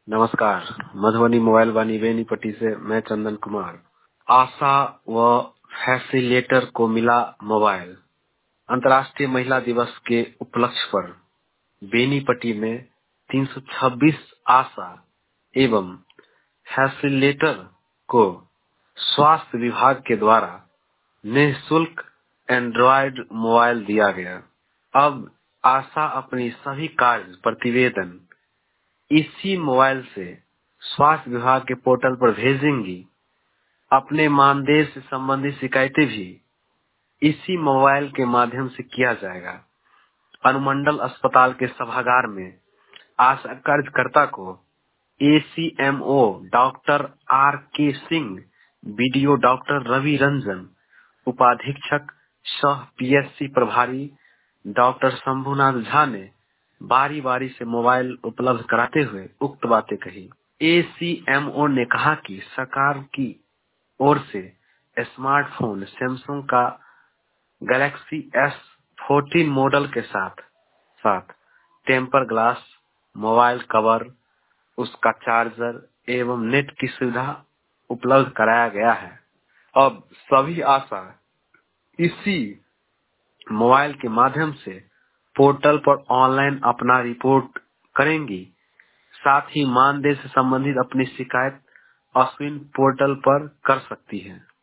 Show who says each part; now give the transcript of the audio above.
Speaker 1: नमस्कार। मधुबनी मोबाइल वाणी बेनीपट्टी से मैं चंदन कुमार। आशा व फैसिलिटेटर को मिला मोबाइल। अंतर्राष्ट्रीय महिला दिवस के उपलक्ष्य पर बेनीपट्टी में 326 आशा एवं फैसिलिटेटर को स्वास्थ्य विभाग के द्वारा निःशुल्क एंड्रॉयड मोबाइल दिया गया। अब आशा अपनी सभी कार्य प्रतिवेदन इसी मोबाइल से स्वास्थ्य विभाग के पोर्टल पर भेजेंगी। अपने मानदेय से संबंधित शिकायतें भी इसी मोबाइल के माध्यम से किया जाएगा। अनुमंडल अस्पताल के सभागार में आशा कार्यकर्ता को ACMO doctor R.K. Singh, BDO doctor Ravi Ranjan, उपाधीक्षक सह PSC प्रभारी डॉक्टर शंभुनाथ झा ने बारी बारी से मोबाइल उपलब्ध कराते हुए उक्त बातें कही। ACMO ने कहा कि सरकार की ओर से स्मार्टफोन सैमसंग का गैलेक्सी S14 मॉडल के साथ साथ टेम्पर ग्लास, मोबाइल कवर, उसका चार्जर एवं नेट की सुविधा उपलब्ध कराया गया है। अब सभी आशा इसी मोबाइल के माध्यम से पोर्टल पर ऑनलाइन अपना रिपोर्ट करेंगी। साथ ही मानदेय से संबंधित अपनी शिकायत अश्विन पोर्टल पर कर सकती है।